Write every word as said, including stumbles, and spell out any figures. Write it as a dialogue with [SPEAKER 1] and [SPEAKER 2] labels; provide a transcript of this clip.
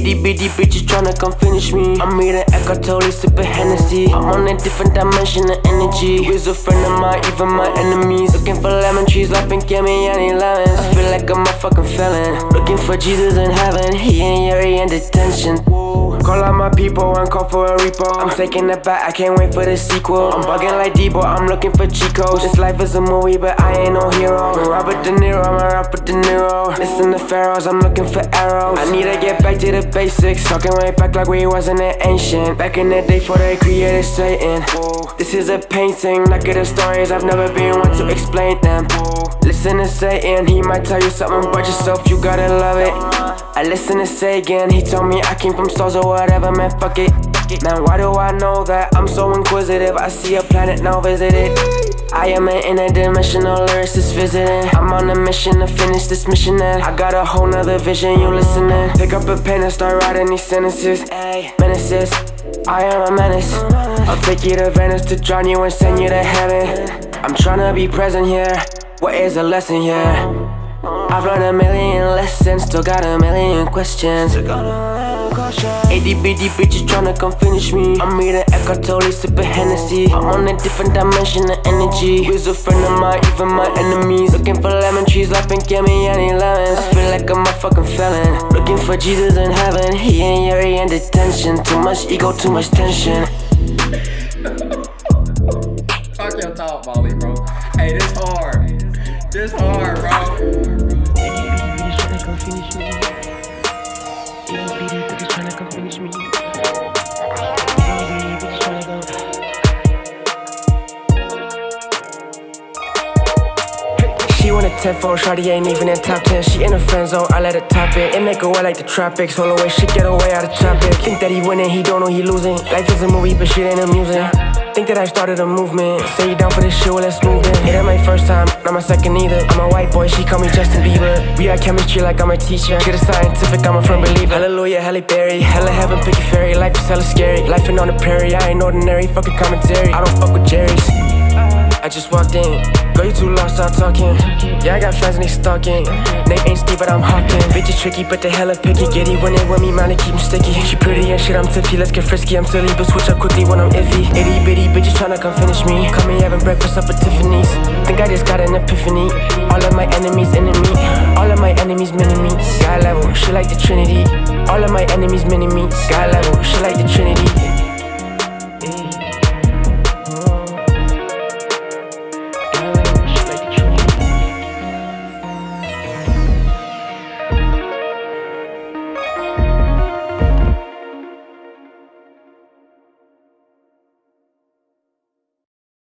[SPEAKER 1] Itty bitty bitches tryna come finish me. I'm eating Eckhart Tolle, sipping Hennessy. I'm on a different dimension of energy. Who's a friend of mine, even my enemies. Looking for lemon trees, life and give me any lemons. I feel like I'm a fucking felon. Looking for Jesus in heaven, he ain't Yuri in detention. Call out my people and call for a repo. I'm taking it back, I can't wait for the sequel. I'm bugging like Debo, I'm looking for Chicos. This life is a movie, but I ain't no hero. I'm Robert De Niro, I'm a Robert De Niro. Listen to pharaohs, I'm looking for arrows. I need to get back to the basics. Talking right back like we wasn't an ancient. Back in the day before they created Satan. This is a painting, like of the stories, I've never been one to explain them. Listen to Satan, he might tell you something about yourself, you gotta love it. I listen to Sagan, he told me I came from stars or whatever, man, fuck it. Man, why do I know that? I'm so inquisitive, I see a planet, now visit it. I am an interdimensional lyricist visiting. I'm on a mission to finish this mission and I got a whole nother vision, you listening. Pick up a pen and start writing these sentences. Menaces, I am a menace. I'll take you to Venice to drown you and send you to heaven. I'm tryna be present here, what is the lesson here? I've learned a million lessons, still got a million questions. Itty bitty bitches tryna come finish me. I'm eating Eckhart Tolle, sipping Hennessy. I'm on a different dimension of energy. Who's a friend of mine, even my enemies. Looking for lemon trees, life and give me any lemons. I feel like I'm a fucking felon. Looking for Jesus in heaven, he ain't Yuri in detention. Too much ego, too much tension.
[SPEAKER 2] Talk your talk, Molly, bro. Hey, this hard. This hard, bro.
[SPEAKER 1] She want a ten-fold, shawty ain't even in top ten. She in a friend zone, I let her top it. It make her wet like the tropics, all the way she get away out of traffic. Think that he winning, he don't know he losing. Life is a movie, but shit ain't amusing. Think that I started a movement. Say you down for this shit, well let's move it. It ain't my first time, not my second either. I'm a white boy, she call me Justin Bieber. We got chemistry like I'm a teacher. Shit is scientific, I'm a firm believer. Hallelujah, Halle Berry. Hella heaven, pick a fairy. Life is hella scary. Life on the prairie, I ain't ordinary. Fucking commentary, I don't fuck with Jerry's. I just walked in, girl you too lost, start talking. Yeah, I got fans and they stalking. Name ain't Steve, but I'm hawking. Bitch is tricky, but they hella picky. Giddy when they with me, man, they keep 'em sticky. She pretty and shit, I'm tippy, let's get frisky. I'm silly, but switch up quickly when I'm iffy. Itty bitty bitches tryna come finish me. Call me having breakfast up at Tiffany's. Think I just got an epiphany. All of my enemies enemy. All of my enemies mini me. Sky level, shit like the Trinity. All of my enemies mini me. Sky level, shit like the Trinity.